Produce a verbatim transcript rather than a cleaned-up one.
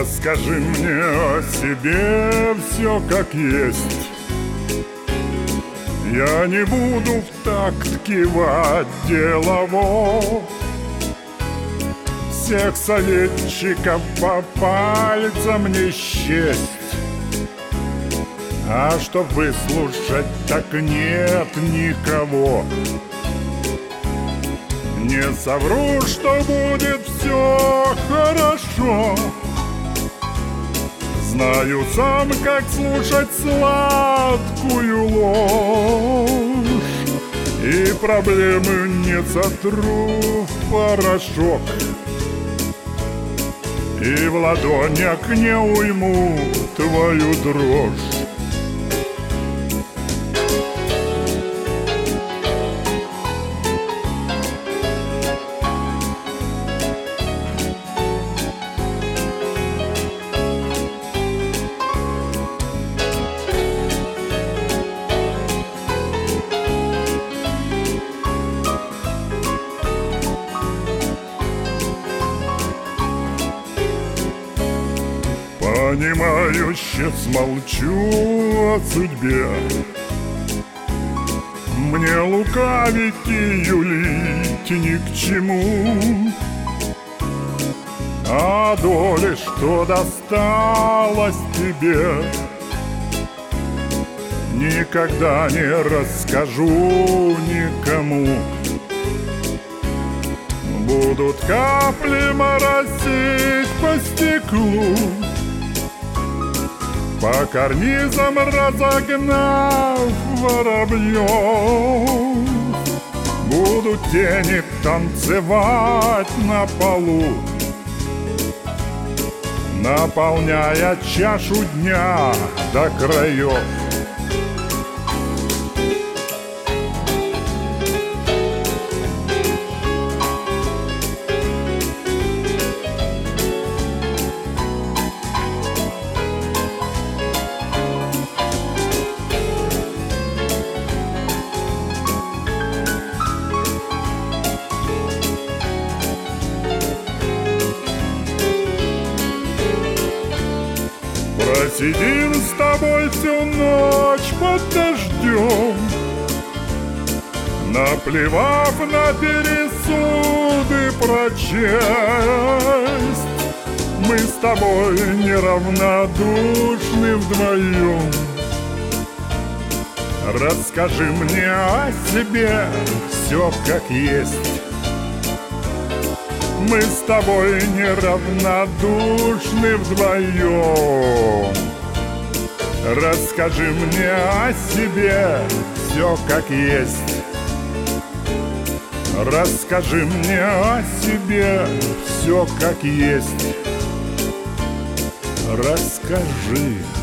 Расскажи мне о себе все как есть. Я не буду в такт кивать делово, всех советчиков по пальцам не счесть. А чтоб выслушать, так нет никого. Не совру, что будет все хорошо. Знаю сам, как слушать сладкую ложь, и проблемы не сотру в порошок, и в ладонях не уйму твою дрожь. Понимающе смолчу о судьбе. Мне лукавить и юлить ни к чему. О доле, что досталось тебе, никогда не расскажу никому. Будут капли моросить по стеклу, по карнизам разогнав воробьев. Будут тени танцевать на полу, наполняя чашу дня до краев. Просидим с тобой всю ночь под дождем, наплевав на пересуды про честь. Мы с тобой неравнодушны вдвоем. Расскажи мне о себе все как есть. Мы с тобой неравнодушны вдвоем. Расскажи мне о себе все как есть. Расскажи мне о себе все как есть. Расскажи.